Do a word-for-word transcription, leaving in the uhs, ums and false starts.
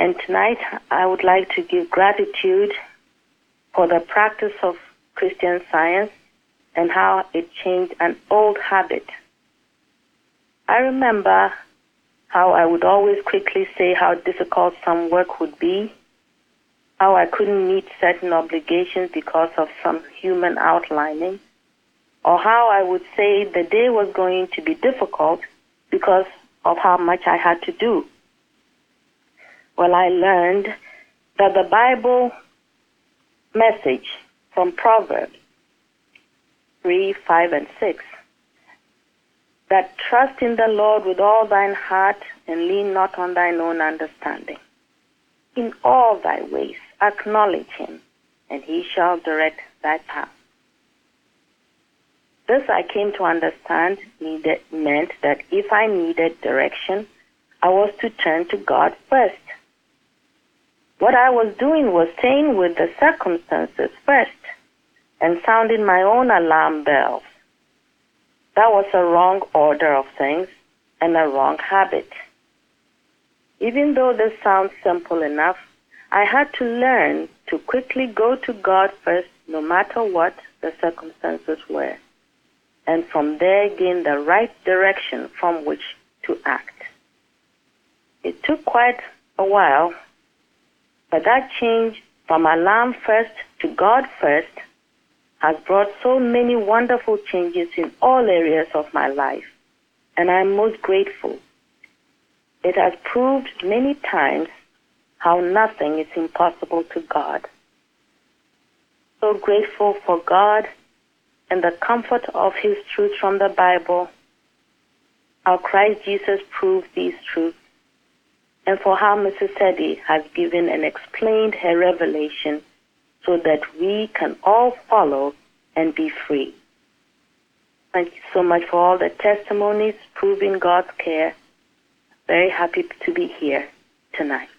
And tonight I would like to give gratitude for the practice of Christian Science and how it changed an old habit. I remember how I would always quickly say how difficult some work would be, how I couldn't meet certain obligations because of some human outlining, or how I would say the day was going to be difficult because of how much I had to do. Well, I learned that the Bible message from Proverbs three, five, and six, that trust in the Lord with all thine heart and lean not on thine own understanding. In all thy ways acknowledge him, and he shall direct thy path. This I came to understand needed, meant that if I needed direction, I was to turn to God first. What I was doing was staying with the circumstances first and sounding my own alarm bells. That was a wrong order of things and a wrong habit. Even though this sounds simple enough, I had to learn to quickly go to God first, no matter what the circumstances were, and from there gain the right direction from which to act. It took quite a while, but that change from alarm first to God first has brought so many wonderful changes in all areas of my life, and I'm most grateful. It has proved many times how nothing is impossible to God. So grateful for God and the comfort of his truth from the Bible, how Christ Jesus proved these truths, and for how Missus Eddy has given and explained her revelation so that we can all follow and be free. Thank you so much for all the testimonies proving God's care. Very happy to be here tonight.